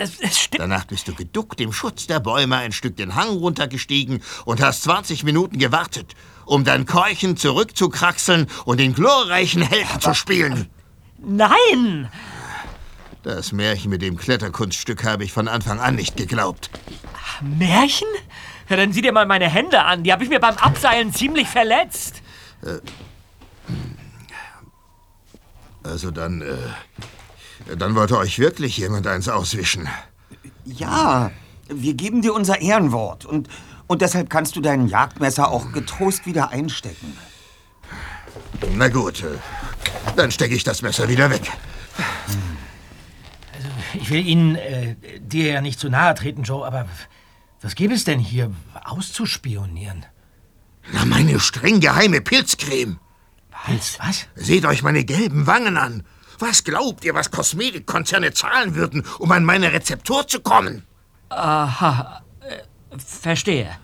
das stimmt. Danach bist du geduckt im Schutz der Bäume ein Stück den Hang runtergestiegen und hast 20 Minuten gewartet, um dann keuchend zurückzukraxeln und den glorreichen Helden zu spielen. Nein! Das Märchen mit dem Kletterkunststück habe ich von Anfang an nicht geglaubt. Märchen? Ja, dann sieh dir mal meine Hände an. Die habe ich mir beim Abseilen ziemlich verletzt. Also dann wollte euch wirklich jemand eins auswischen. Ja, wir geben dir unser Ehrenwort. Und deshalb kannst du dein Jagdmesser auch getrost wieder einstecken. Na gut, dann stecke ich das Messer wieder weg. Also, ich will Ihnen, dir ja nicht zu nahe treten, Joe, aber was gibt es denn hier auszuspionieren? Na, meine streng geheime Pilzcreme. Was? Seht euch meine gelben Wangen an. Was glaubt ihr, was Kosmetikkonzerne zahlen würden, um an meine Rezeptur zu kommen? Aha, verstehe.